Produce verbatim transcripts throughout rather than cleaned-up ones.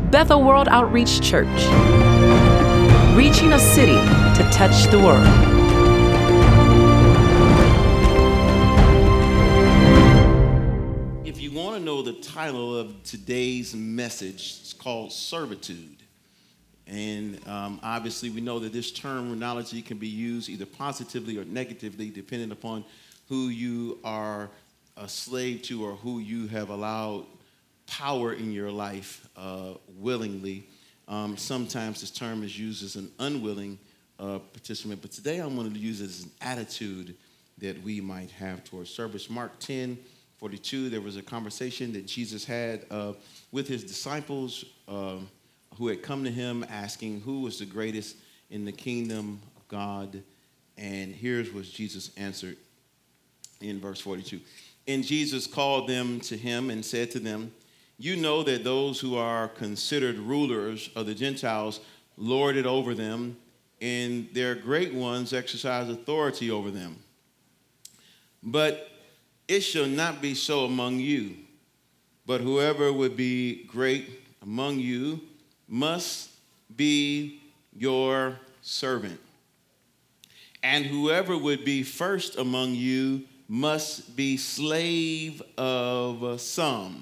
Bethel World Outreach Church, reaching a city to touch the world. If you want to know the title of today's message, it's called Servitude. And um, obviously we know that this terminology can be used either positively or negatively depending upon who you are a slave to or who you have allowed power in your life uh, willingly. Um, sometimes this term is used as an unwilling uh, participant, but today I'm going to use it as an attitude that we might have towards service. Mark ten forty-two, there was a conversation that Jesus had uh, with his disciples uh, who had come to him asking who was the greatest in the kingdom of God. And here's what Jesus answered in verse forty-two. And Jesus called them to him and said to them, "You know that those who are considered rulers of the Gentiles lord it over them, and their great ones exercise authority over them. But it shall not be so among you. But whoever would be great among you must be your servant. And whoever would be first among you must be slave of some."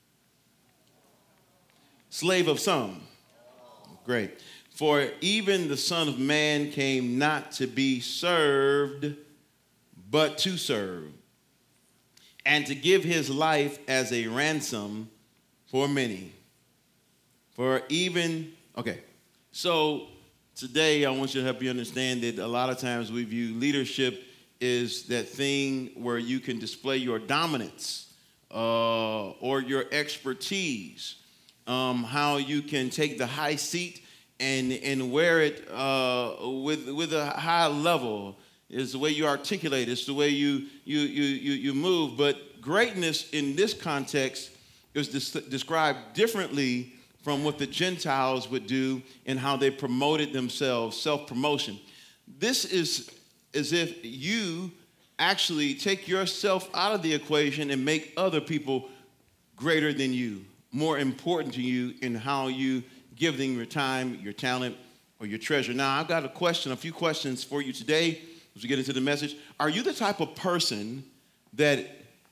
Slave of some. Great. "For even the Son of Man came not to be served, but to serve, and to give his life as a ransom for many." For even, okay, so today I want you to help you understand that a lot of times we view leadership is that thing where you can display your dominance uh, or your expertise. Um, how you can take the high seat and and wear it uh, with with a high level. Is the way you articulate. It's the way you you you you, you move. But greatness in this context is des- described differently from what the Gentiles would do and how they promoted themselves, self-promotion. This is as if you actually take yourself out of the equation and make other people greater than you, more important to you in how you give them your time, your talent, or your treasure. Now, I've got a question, a few questions for you today as we get into the message. Are you the type of person that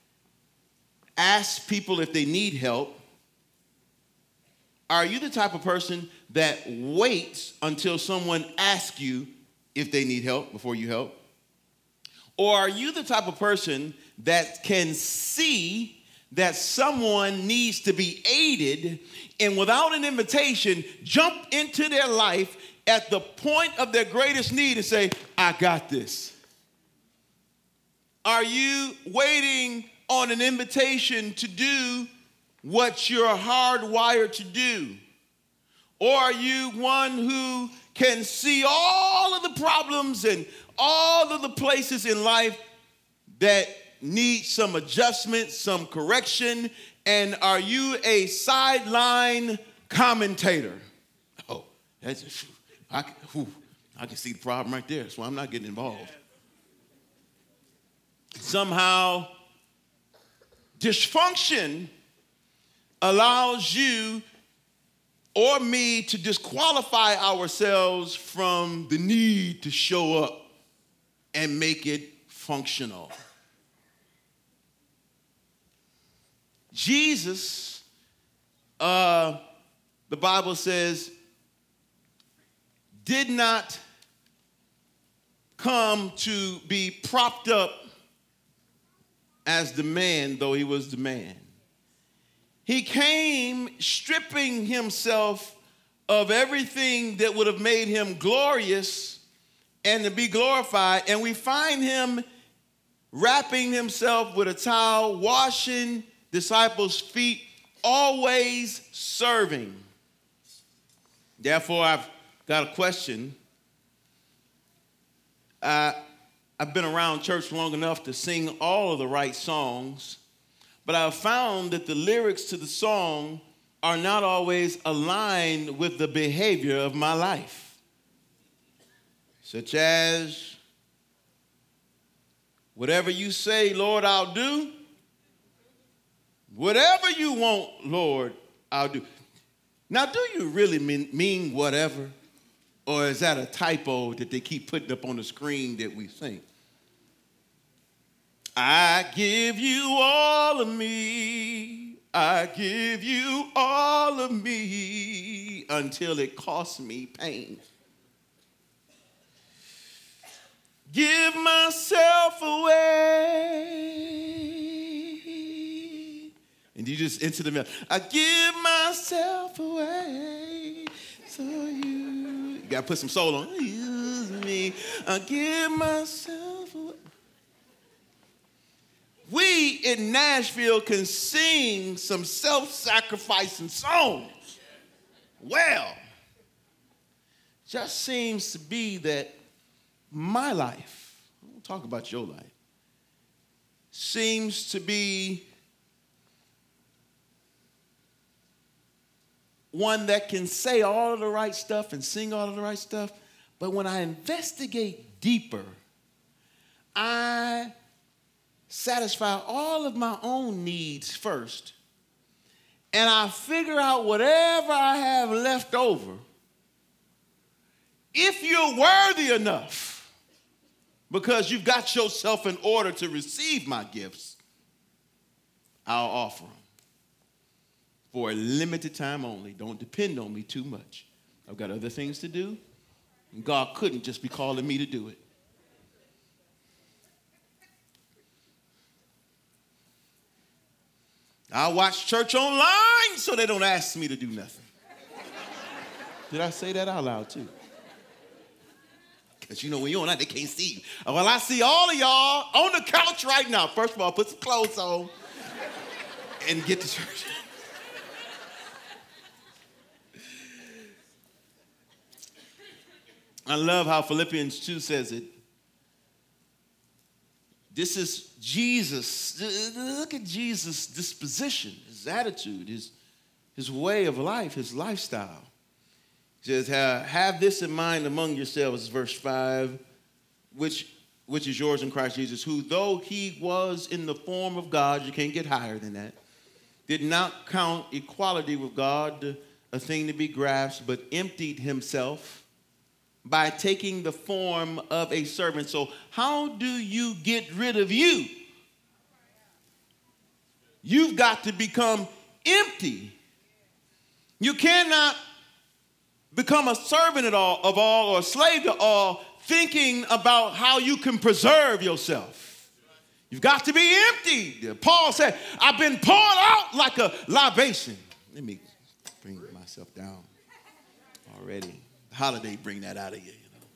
asks people if they need help? Are you the type of person that waits until someone asks you if they need help before you help? Or are you the type of person that can see that someone needs to be aided and without an invitation, jump into their life at the point of their greatest need and say, "I got this"? Are you waiting on an invitation to do what you're hardwired to do? Or are you one who can see all of the problems and all of the places in life that need some adjustment, some correction, and are you a sideline commentator? Oh, that's just, I, whew, I can see the problem right there, so I'm not getting involved. Somehow, dysfunction allows you or me to disqualify ourselves from the need to show up and make it functional. Jesus, uh, the Bible says, did not come to be propped up as the man, though he was the man. He came stripping himself of everything that would have made him glorious and to be glorified. And we find him wrapping himself with a towel, washing disciples' feet, always serving. Therefore, I've got a question. Uh, I've been around church long enough to sing all of the right songs, but I've found that the lyrics to the song are not always aligned with the behavior of my life. Such as, whatever you say, Lord, I'll do. Whatever you want, Lord, I'll do. Now, do you really mean, mean whatever? Or is that a typo that they keep putting up on the screen that we sing? I give you all of me. I give you all of me until it costs me pain. Give myself away. And you just into the middle. I give myself away so you. You got to put some soul on. Use me. I give myself away. We in Nashville can sing some self-sacrificing songs. Well, just seems to be that my life, I won't talk about your life, seems to be one that can say all of the right stuff and sing all of the right stuff, but when I investigate deeper, I satisfy all of my own needs first, and I figure out whatever I have left over. If you're worthy enough, because you've got yourself in order to receive my gifts, I'll offer them. For a limited time only. Don't depend on me too much. I've got other things to do, and God couldn't just be calling me to do it. I watch church online so they don't ask me to do nothing. Did I say that out loud too? Because you know when you're online, they can't see you. Well, I see all of y'all on the couch right now. First of all, put some clothes on and get to church. I love how Philippians two says it. This is Jesus. Look at Jesus' disposition, his attitude, his, his way of life, his lifestyle. He says, have this in mind among yourselves, verse five, which, which is yours in Christ Jesus, who though he was in the form of God, you can't get higher than that, did not count equality with God a thing to be grasped, but emptied himself by taking the form of a servant. So how do you get rid of you? You've got to become empty. You cannot become a servant at all, of all or a slave to all thinking about how you can preserve yourself. You've got to be empty. Paul said, I've been poured out like a libation. Let me bring myself down already. Holiday bring that out of you, you know.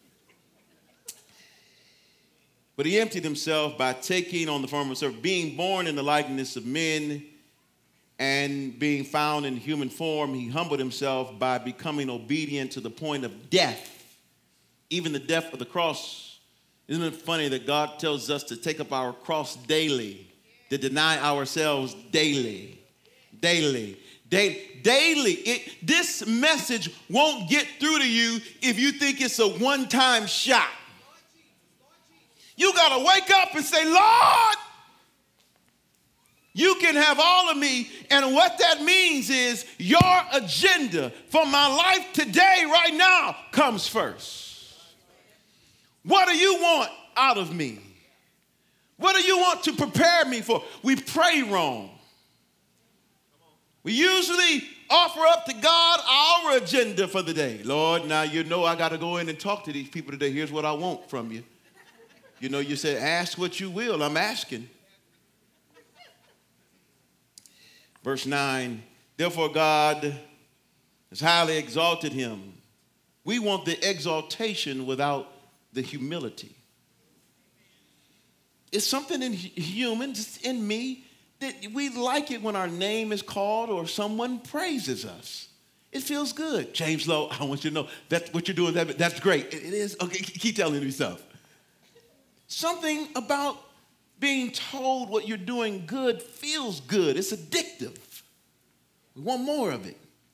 But he emptied himself by taking on the form of a servant, being born in the likeness of men and being found in human form. He humbled himself by becoming obedient to the point of death, even the death of the cross. Isn't it funny that God tells us to take up our cross daily, to deny ourselves daily, daily. Da- daily. It, this message won't get through to you if you think it's a one-time shot. You got to wake up and say, Lord, you can have all of me. And what that means is your agenda for my life today, right now, comes first. What do you want out of me? What do you want to prepare me for? We pray wrong. We usually offer up to God our agenda for the day. Lord, now you know I got to go in and talk to these people today. Here's what I want from you. You know, you said, ask what you will. I'm asking. Verse nine, therefore God has highly exalted him. We want the exaltation without the humility. It's something in human, just in me, that we like it when our name is called or someone praises us. It feels good. James Lowe, I want you to know that's what you're doing. That, that's great. It, it is. Okay, keep telling me stuff. Something about being told what you're doing good feels good. It's addictive. We want more of it.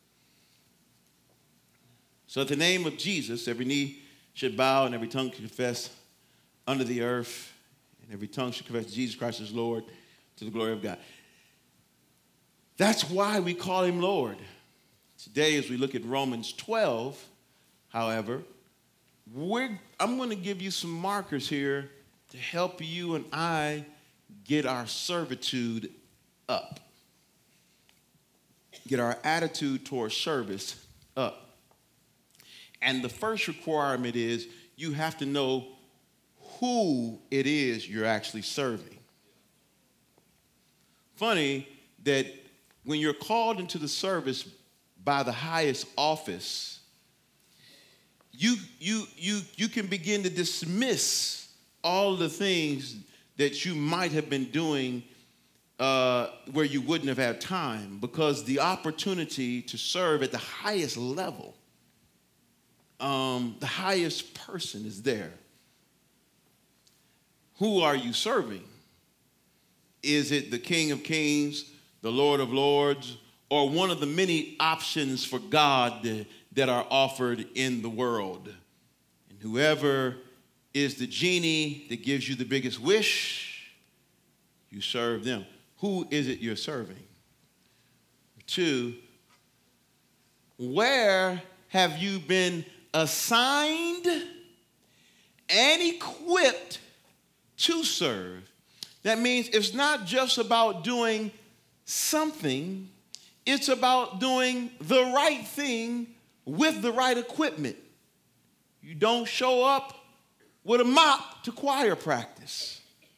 So at the name of Jesus, every knee should bow and every tongue confess under the earth, and every tongue should confess Jesus Christ is Lord, to the glory of God. That's why we call him Lord. Today, as we look at Romans twelve, however, we're, I'm going to give you some markers here to help you and I get our servitude up, get our attitude towards service up. And the first requirement is you have to know who it is you're actually serving. Funny that when you're called into the service by the highest office, you, you, you, you can begin to dismiss all the things that you might have been doing uh, where you wouldn't have had time, because the opportunity to serve at the highest level, um, the highest person is there. Who are you serving? Is it the King of Kings, the Lord of Lords, or one of the many options for God that are offered in the world? And whoever is the genie that gives you the biggest wish, you serve them. Who is it you're serving? Two, where have you been assigned and equipped to serve? That means it's not just about doing something, it's about doing the right thing with the right equipment. You don't show up with a mop to choir practice.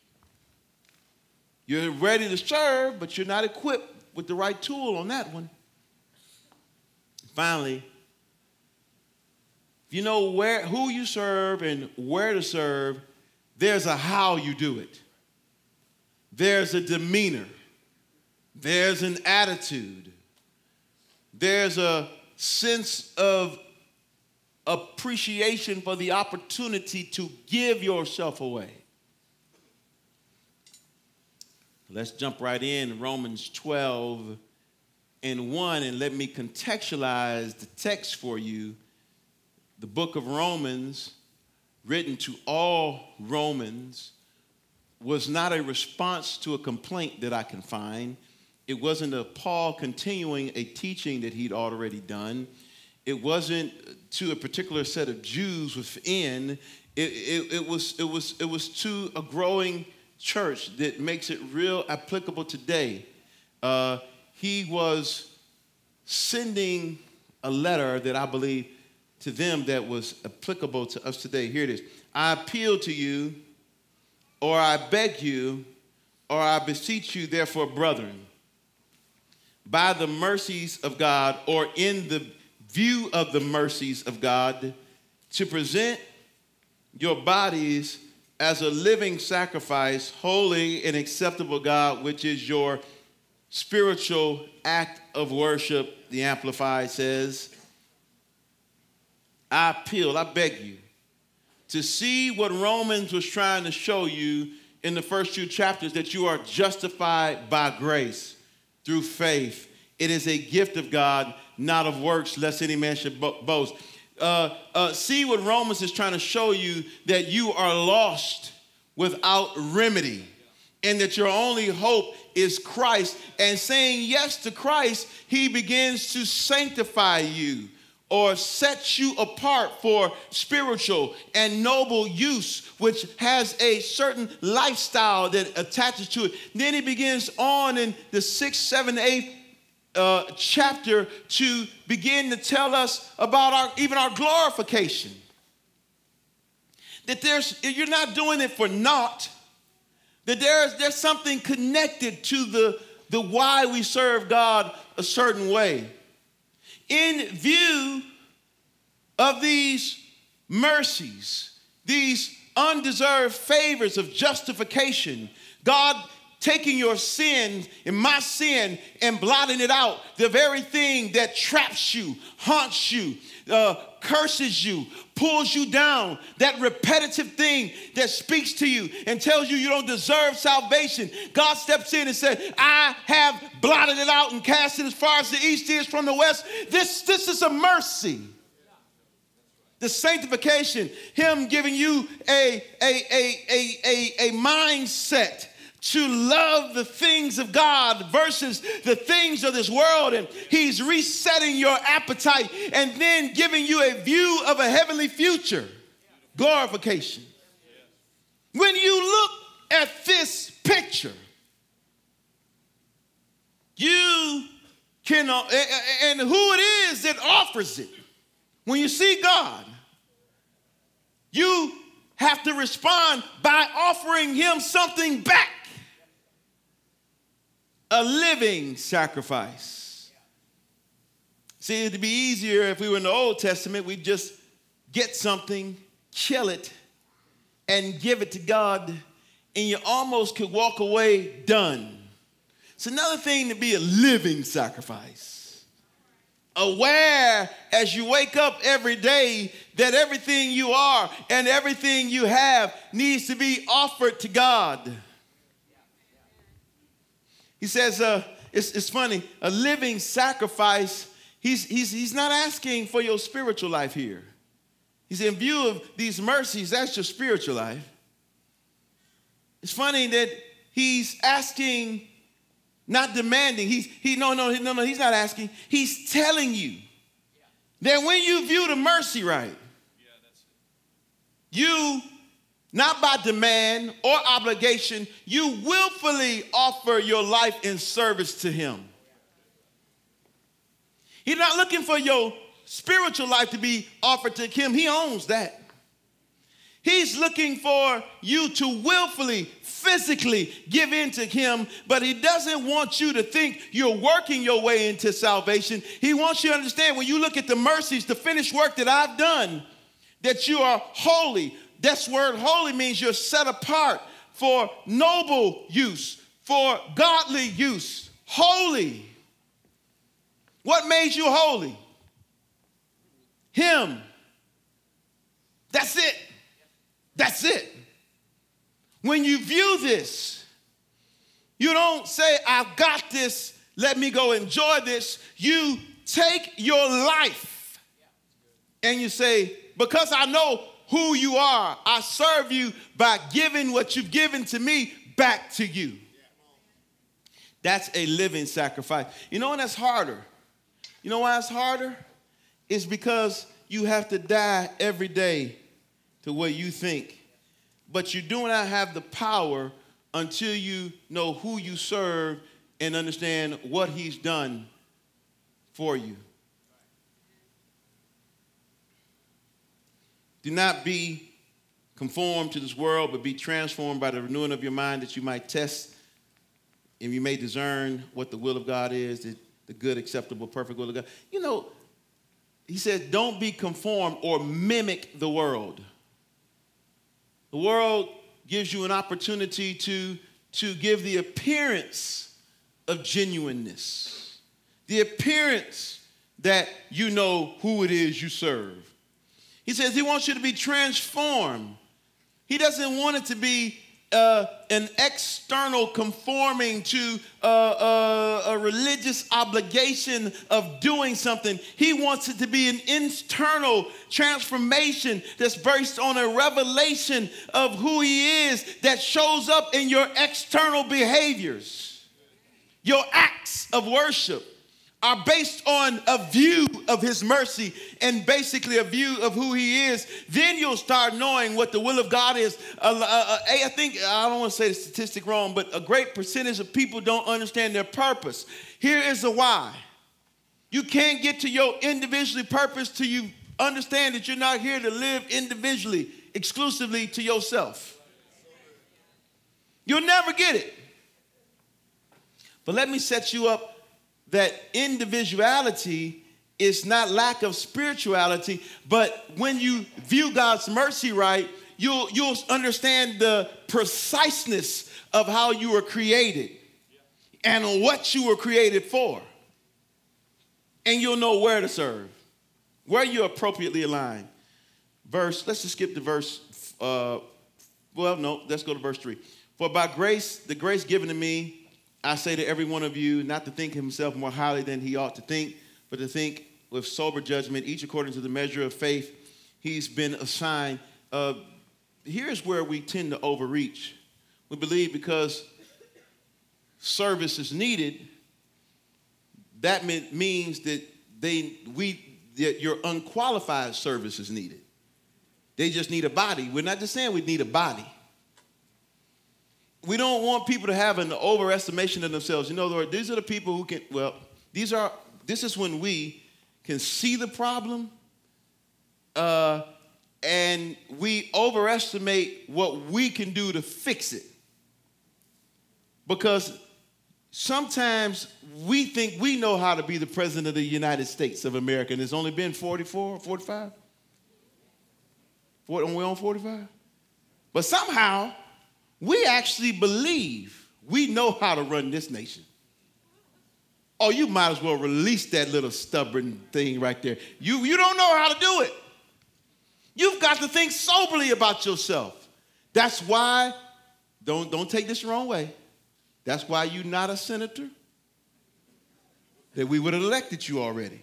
You're ready to serve, but you're not equipped with the right tool on that one. Finally, if you know where, who you serve and where to serve, there's a how you do it. There's a demeanor. There's an attitude. There's a sense of appreciation for the opportunity to give yourself away. Let's jump right in, Romans twelve and one, and let me contextualize the text for you. The book of Romans, written to all Romans, was not a response to a complaint that I can find. It wasn't a Paul continuing a teaching that he'd already done. It wasn't to a particular set of Jews within. It, it, it, was, it, was, it was to a growing church that makes it real applicable today. Uh, he was sending a letter that I believe to them that was applicable to us today. Here it is. I appeal to you, or I beg you, or I beseech you, therefore, brethren, by the mercies of God, or in the view of the mercies of God, to present your bodies as a living sacrifice, holy and acceptable God, which is your spiritual act of worship, the Amplified says. I appeal, I beg you, to see what Romans was trying to show you in the first two chapters, that you are justified by grace through faith. It is a gift of God, not of works, lest any man should bo- boast. Uh, uh, see what Romans is trying to show you, that you are lost without remedy, and that your only hope is Christ. And saying yes to Christ, he begins to sanctify you, or set you apart for spiritual and noble use, which has a certain lifestyle that attaches to it. Then he begins on in the sixth, seventh, eighth uh, chapter to begin to tell us about our even our glorification. That there's you're not doing it for naught. That there's there's something connected to the, the why we serve God a certain way. In view of these mercies, these undeserved favors of justification, God taking your sin and my sin and blotting it out, the very thing that traps you, haunts you, uh, curses you, pulls you down, that repetitive thing that speaks to you and tells you you don't deserve salvation. God steps in and said, I have blotted it out and cast it as far as the east is from the west. This, this is a mercy. The sanctification, him giving you a, a, a, a, a, a mindset to love the things of God versus the things of this world. And he's resetting your appetite and then giving you a view of a heavenly future. Glorification. When you look at this picture, you can, uh, and who it is that offers it. When you see God, you have to respond by offering him something back. A living sacrifice. See, it'd be easier if we were in the Old Testament, we'd just get something, kill it, and give it to God, and you almost could walk away done. It's another thing to be a living sacrifice. Aware as you wake up every day that everything you are and everything you have needs to be offered to God. He says, uh, it's, it's funny, a living sacrifice, he's, he's, he's not asking for your spiritual life here. He's in view of these mercies, that's your spiritual life. It's funny that he's asking, not demanding. He's, he, no, no, no, no, he's not asking. He's telling you that when you view the mercy right, you, not by demand or obligation, you willfully offer your life in service to him. He's not looking for your spiritual life to be offered to him. He owns that. He's looking for you to willfully, physically give in to him, but he doesn't want you to think you're working your way into salvation. He wants you to understand when you look at the mercies, the finished work that I've done, that you are holy. This word holy means you're set apart for noble use, for godly use. Holy. What made you holy? Him. That's it. That's it. When you view this, you don't say, I've got this, let me go enjoy this. You take your life and you say, because I know who you are, I serve you by giving what you've given to me back to you. That's a living sacrifice. You know, and that's harder. You know why it's harder? It's because you have to die every day to what you think. But you do not have the power until you know who you serve and understand what he's done for you. Do not be conformed to this world, but be transformed by the renewing of your mind, that you might test and you may discern what the will of God is, the, the good, acceptable, perfect will of God. You know, he said, don't be conformed or mimic the world. The world gives you an opportunity to, to give the appearance of genuineness, the appearance that you know who it is you serve. He says he wants you to be transformed. He doesn't want it to be uh, an external conforming to uh, uh, a religious obligation of doing something. He wants it to be an internal transformation that's based on a revelation of who he is that shows up in your external behaviors. Your acts of worship are based on a view of his mercy and basically a view of who he is. Then you'll start knowing what the will of God is. Uh, uh, I think, I don't want to say the statistic wrong, but a great percentage of people don't understand their purpose. Here is the why. You can't get to your individually purpose till you understand that you're not here to live individually, exclusively to yourself. You'll never get it. But let me set you up that individuality is not lack of spirituality, but when you view God's mercy right, you'll, you'll understand the preciseness of how you were created and what you were created for. And you'll know where to serve, where you're appropriately aligned. Verse, let's just skip to verse, uh, well, no, let's go to verse three. For by grace, the grace given to me, I say to every one of you, not to think himself more highly than he ought to think, but to think with sober judgment, each according to the measure of faith he's been assigned. Uh, here's where we tend to overreach. We believe because service is needed, that mean, means that they we that your unqualified service is needed. They just need a body. We're not just saying we need a body. We don't want people to have an overestimation of themselves. You know, Lord, these are the people who can, well, these are, this is when we can see the problem uh, and we overestimate what we can do to fix it. Because sometimes we think we know how to be the president of the United States of America, and it's only been forty-four, forty-five? What, we're on forty-five? But somehow, we actually believe we know how to run this nation. Oh, you might as well release that little stubborn thing right there. You, you don't know how to do it. You've got to think soberly about yourself. That's why, don't, don't take this the wrong way, that's why you're not a senator, that we would have elected you already.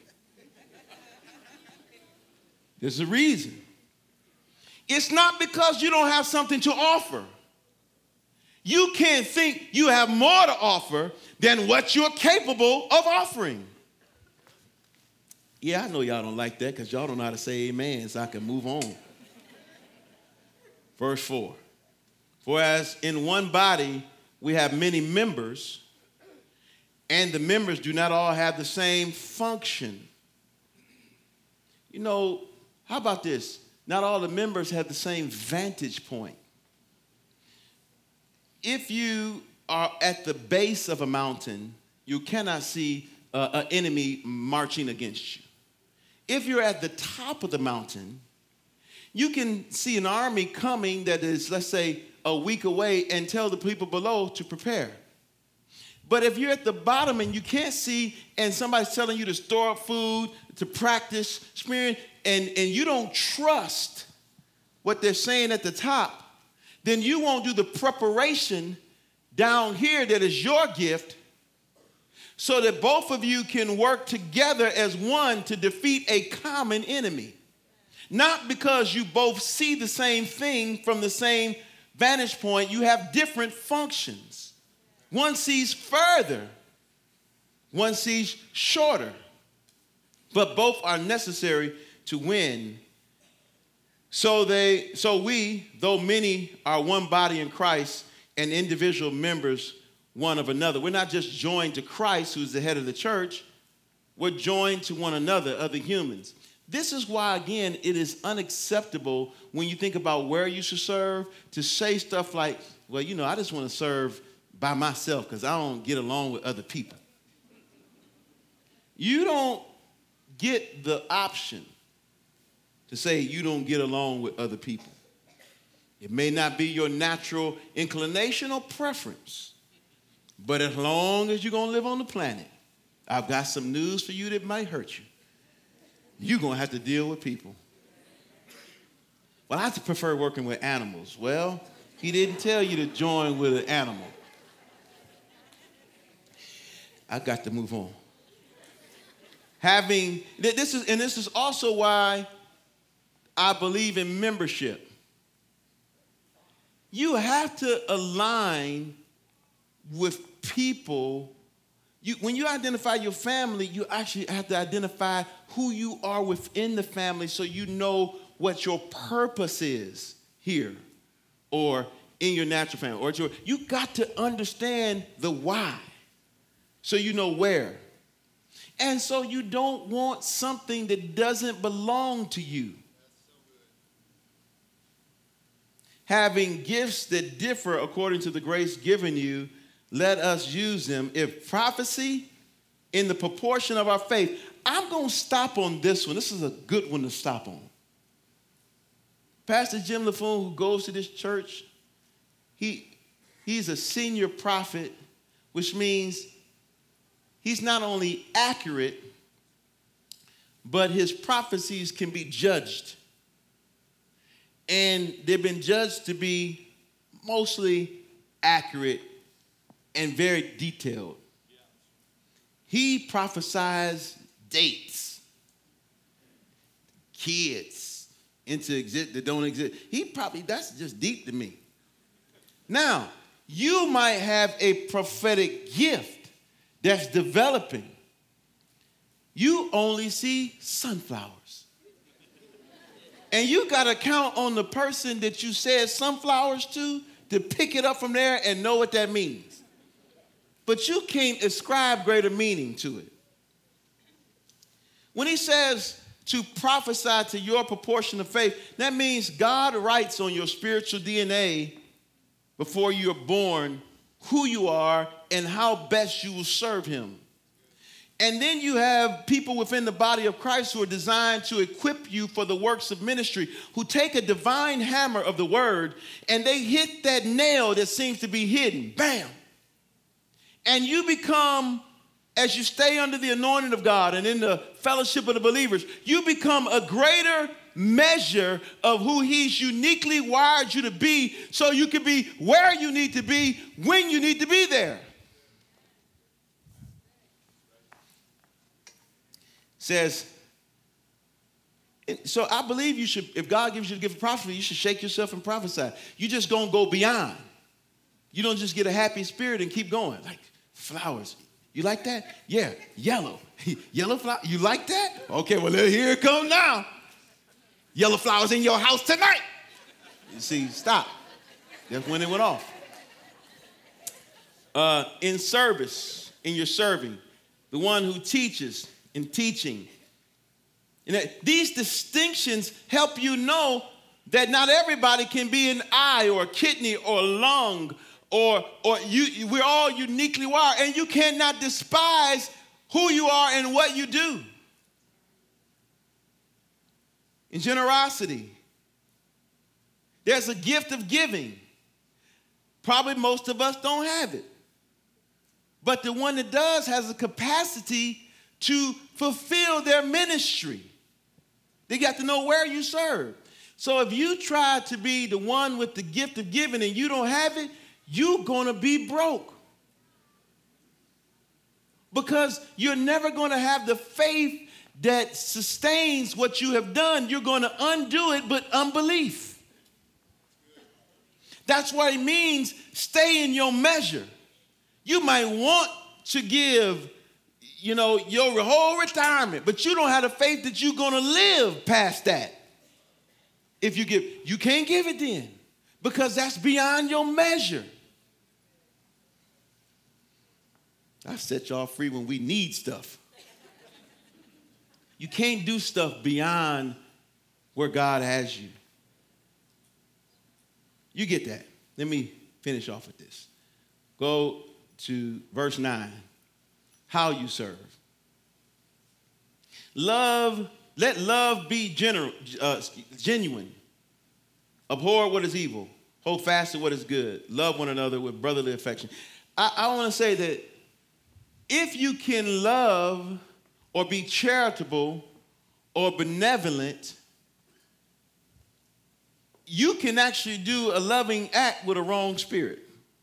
There's a reason. It's not because you don't have something to offer. You can't think you have more to offer than what you're capable of offering. Yeah, I know y'all don't like that because y'all don't know how to say amen, so I can move on. Verse four. For as in one body we have many members, and the members do not all have the same function. You know, how about this? Not all the members have the same vantage point. If you are at the base of a mountain, you cannot see uh, an enemy marching against you. If you're at the top of the mountain, you can see an army coming that is, let's say, a week away and tell the people below to prepare. But if you're at the bottom and you can't see and somebody's telling you to store up food, to practice spearing, and, and you don't trust what they're saying at the top, then you won't do the preparation down here that is your gift so that both of you can work together as one to defeat a common enemy. Not because you both see the same thing from the same vantage point, you have different functions. One sees further, one sees shorter, but both are necessary to win. So they, so we, though many are one body in Christ and individual members one of another. We're not just joined to Christ, who's the head of the church. We're joined to one another, other humans. This is why, again, it is unacceptable when you think about where you should serve to say stuff like, well, you know, I just want to serve by myself because I don't get along with other people. You don't get the option to say you don't get along with other people. It may not be your natural inclination or preference, but as long as you're going to live on the planet, I've got some news for you that might hurt you. You're going to have to deal with people. Well, I prefer working with animals. Well, he didn't tell you to join with an animal. I got to move on. Having, this is, and this is also why I believe in membership. You have to align with people. You, when you identify your family, you actually have to identify who you are within the family so you know what your purpose is here or in your natural family. Or your, you got to understand the why so you know where. And so you don't want something that doesn't belong to you. Having gifts that differ according to the grace given you, let us use them. If prophecy, in the proportion of our faith. I'm going to stop on this one. This is a good one to stop on. Pastor Jim LaFoon, who goes to this church, he, he's a senior prophet, which means he's not only accurate, but his prophecies can be judged. And they've been judged to be mostly accurate and very detailed. Yeah. He prophesies dates, kids into exist that don't exist. He probably, that's just deep to me. Now, you might have a prophetic gift that's developing. You only see sunflowers. And you got to count on the person that you said sunflowers to to pick it up from there and know what that means. But you can't ascribe greater meaning to it. When he says to prophesy to your proportion of faith, that means God writes on your spiritual D N A before you're born who you are and how best you will serve him. And then you have people within the body of Christ who are designed to equip you for the works of ministry, who take a divine hammer of the word and they hit that nail that seems to be hidden. Bam! And you become, as you stay under the anointing of God and in the fellowship of the believers, you become a greater measure of who he's uniquely wired you to be so you can be where you need to be when you need to be there. Says, so I believe you should, if God gives you the gift of prophecy, you should shake yourself and prophesy. You just gonna go beyond. You don't just get a happy spirit and keep going. Like flowers. You like that? Yeah, yellow. Yellow flower. You like that? Okay, well, here it comes now. Yellow flowers in your house tonight. You see, stop. That's when it went off. Uh, in service, in your serving, the one who teaches in teaching. And that these distinctions help you know that not everybody can be an eye or a kidney or a lung or, or you, we're all uniquely wired, and you cannot despise who you are and what you do. In generosity, there's a gift of giving. Probably most of us don't have it. But the one that does has a capacity to fulfill their ministry. They got to know where you serve. So if you try to be the one with the gift of giving and you don't have it, you're going to be broke. Because you're never going to have the faith that sustains what you have done. You're going to undo it, but unbelief. That's what it means, stay in your measure. You might want to give, you know, your whole retirement, but you don't have the faith that you're going to live past that. If you give, you can't give it then because that's beyond your measure. I set y'all free when we need stuff. You can't do stuff beyond where God has you. You get that. Let me finish off with this. Go to verse nine. How you serve. Love, let love be general, uh, genuine. Abhor what is evil. Hold fast to what is good. Love one another with brotherly affection. I, I want to say that if you can love or be charitable or benevolent, you can actually do a loving act with a wrong spirit.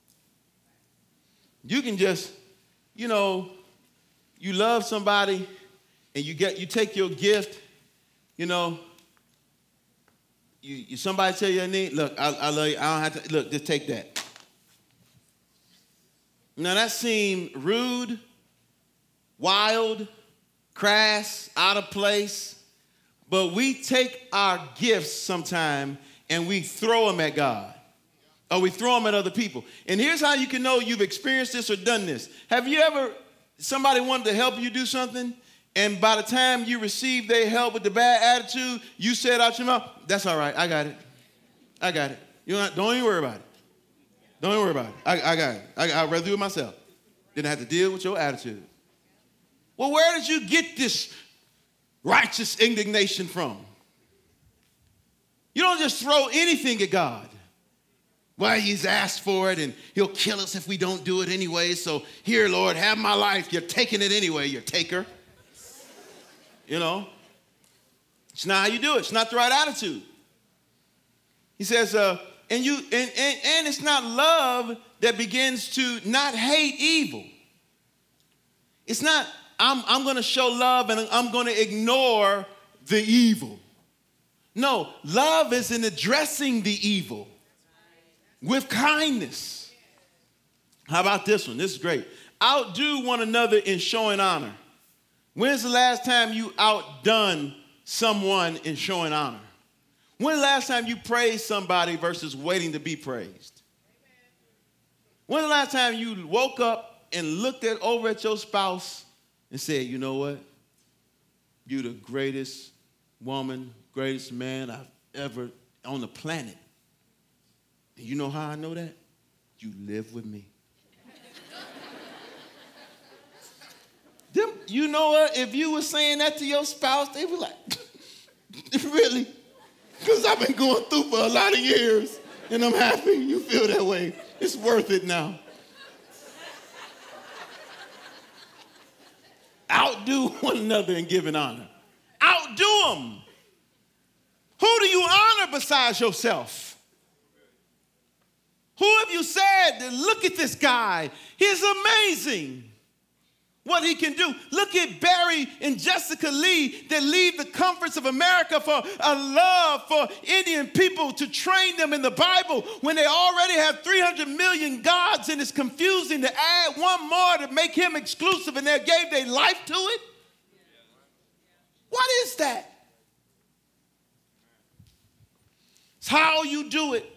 You can just, you know, you love somebody and you get you take your gift, you know, you, you somebody tell you I need, look, I, I love you, I don't have to, look, just take that. Now that seemed rude, wild, crass, out of place, but we take our gifts sometime and we throw them at God. Or we throw them at other people. And here's how you can know you've experienced this or done this. Have you ever, somebody wanted to help you do something, and by the time you received their help with the bad attitude, you said out your mouth, that's all right, I got it. I got it. You know, don't even worry about it. Don't even worry about it. I, I got it. I, I'd rather do it myself than have to deal with your attitude. Well, where did you get this righteous indignation from? You don't just throw anything at God. Well, he's asked for it, and he'll kill us if we don't do it anyway. So here, Lord, have my life. You're taking it anyway, you taker. You know, it's not how you do it. It's not the right attitude. He says, uh, and you, and, and, and it's not love that begins to not hate evil. It's not, I'm, I'm going to show love and I'm going to ignore the evil. No, love is in addressing the evil with kindness. How about this one? This is great. Outdo one another in showing honor. When's the last time you outdone someone in showing honor? When's the last time you praised somebody versus waiting to be praised? When's the last time you woke up and looked at over at your spouse and said, you know what? You're the greatest woman, greatest man I've ever on the planet. And you know how I know that? You live with me. Them, you know what? If you were saying that to your spouse, they were like, really? Because I've been going through for a lot of years, and I'm happy you feel that way. It's worth it now. Outdo one another in giving honor. Outdo them. Who do you honor besides yourself? Who have you said, look at this guy, he's amazing. What he can do. Look at Barry and Jessica Lee that leave the comforts of America for a love for Indian people to train them in the Bible when they already have three hundred million gods and it's confusing to add one more to make him exclusive and they gave their life to it. What is that? It's how you do it.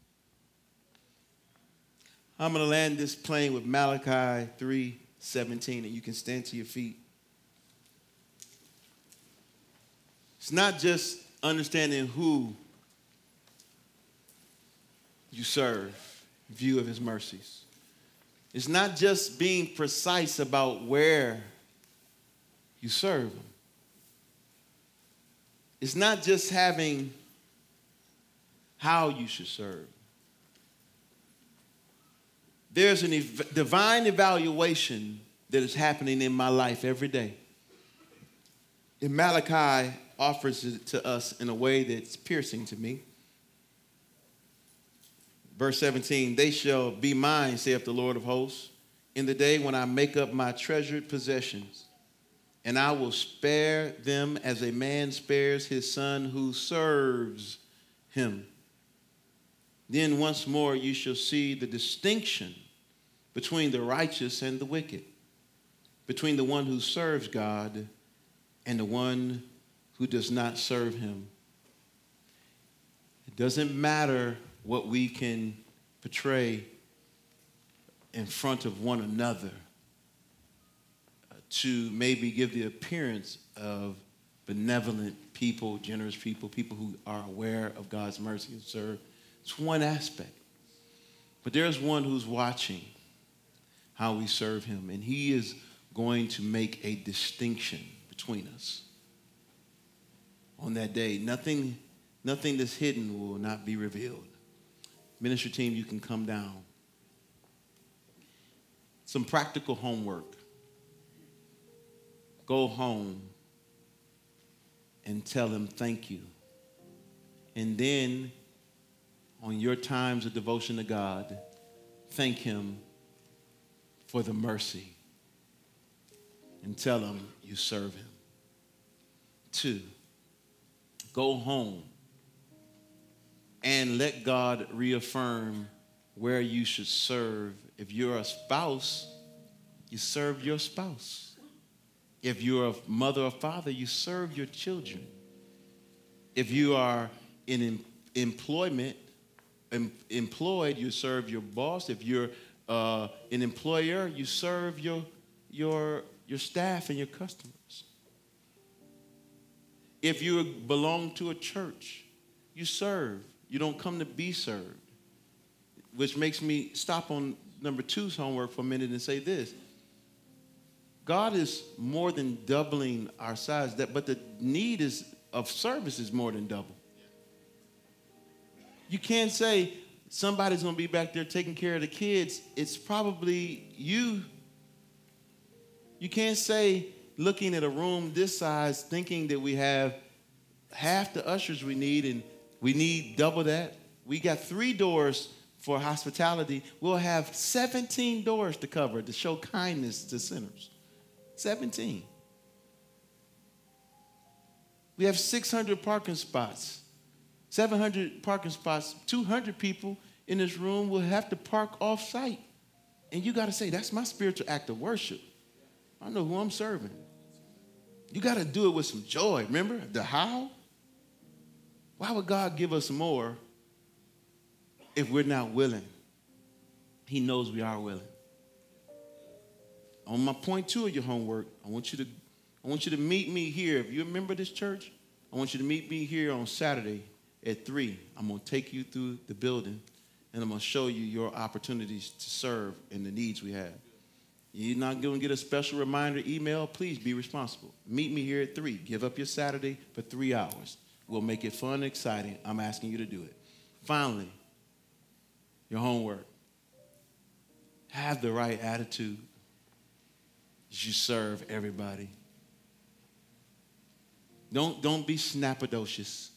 I'm going to land this plane with Malachi three seventeen, and you can stand to your feet. It's not just understanding who you serve in view of his mercies. It's not just being precise about where you serve him. It's not just having how you should serve. There's a ev- divine evaluation that is happening in my life every day. And Malachi offers it to us in a way that's piercing to me. Verse seventeen, they shall be mine, saith the Lord of hosts, in the day when I make up my treasured possessions, and I will spare them as a man spares his son who serves him. Then once more you shall see the distinction between the righteous and the wicked, between the one who serves God and the one who does not serve him. It doesn't matter what we can portray in front of one another to maybe give the appearance of benevolent people, generous people, people who are aware of God's mercy and serve. It's one aspect. But there's one who's watching how we serve him, and he is going to make a distinction between us. On that day, nothing, nothing that's hidden will not be revealed. Ministry team, you can come down. Some practical homework. Go home and tell him thank you. And then, on your times of devotion to God, thank him for the mercy and tell him you serve him. Two, go home and let God reaffirm where you should serve. If you're a spouse, you serve your spouse. If you're a mother or father, you serve your children. If you are in em- employment, em- employed, you serve your boss. If you're uh, an employer, you serve your, your, your staff and your customers. If you belong to a church, you serve. You don't come to be served. Which makes me stop on number two's homework for a minute and say this. God is more than doubling our size, that, but the need is of service is more than double. You can't say somebody's going to be back there taking care of the kids. It's probably you. You can't say looking at a room this size thinking that we have half the ushers we need and we need double that. We got three doors for hospitality. We'll have seventeen doors to cover to show kindness to sinners. seventeen. We have six hundred parking spots, seven hundred parking spots. two hundred people in this room will have to park off-site. And you got to say, that's my spiritual act of worship. I know who I'm serving. You got to do it with some joy. Remember the how? Why would God give us more if we're not willing? He knows we are willing. On my point two of your homework, I want you to, I want you to meet me here. If you remember this church, I want you to meet me here on Saturday at three. I'm going to take you through the building, and I'm going to show you your opportunities to serve and the needs we have. You're not going to get a special reminder email. Please be responsible. Meet me here at three. Give up your Saturday for three hours. We'll make it fun and exciting. I'm asking you to do it. Finally, your homework. Have the right attitude as you serve everybody. Don't, don't be snappadocious.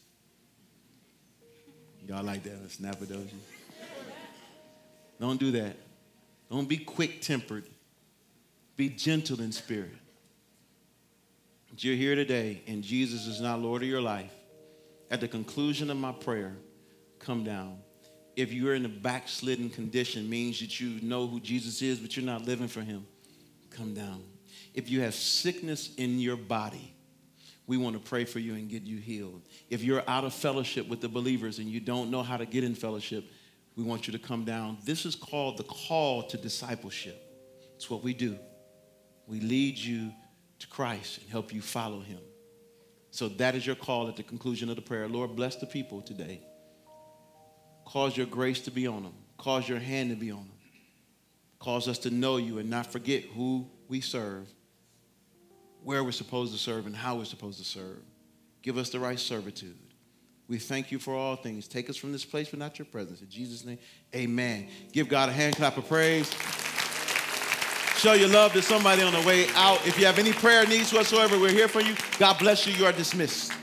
Y'all like that, snappadocious? Don't do that. Don't be quick-tempered. Be gentle in spirit. But you're here today, and Jesus is not Lord of your life. At the conclusion of my prayer, come down. If you're in a backslidden condition, means that you know who Jesus is, but you're not living for him, come down. If you have sickness in your body, we want to pray for you and get you healed. If you're out of fellowship with the believers and you don't know how to get in fellowship, we want you to come down. This is called the call to discipleship. It's what we do. We lead you to Christ and help you follow him. So that is your call at the conclusion of the prayer. Lord, bless the people today. Cause your grace to be on them. Cause your hand to be on them. Cause us to know you and not forget who we serve, where we're supposed to serve, and how we're supposed to serve. Give us the right servitude. We thank you for all things. Take us from this place, but not your presence. In Jesus' name, amen. Give God a hand clap of praise. Show your love to somebody on the way out. If you have any prayer needs whatsoever, we're here for you. God bless you. You are dismissed.